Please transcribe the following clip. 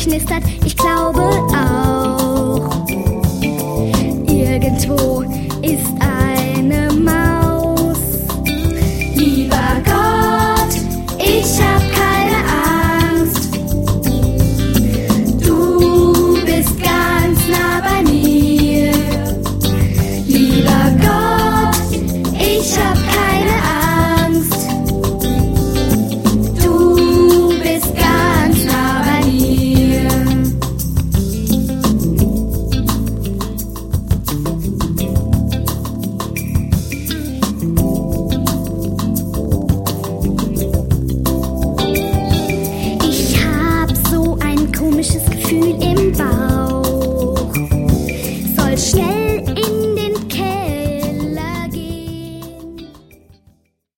knistert, ich glaube auch. Irgendwo ist eine Maus. Lieber Gott, ich hab keine Angst. Du bist ganz nah bei mir. Lieber Gott, ich hab keine Angst. Du bist ganz nah bei mir. Ich hab so ein komisches Gefühl im Bauch.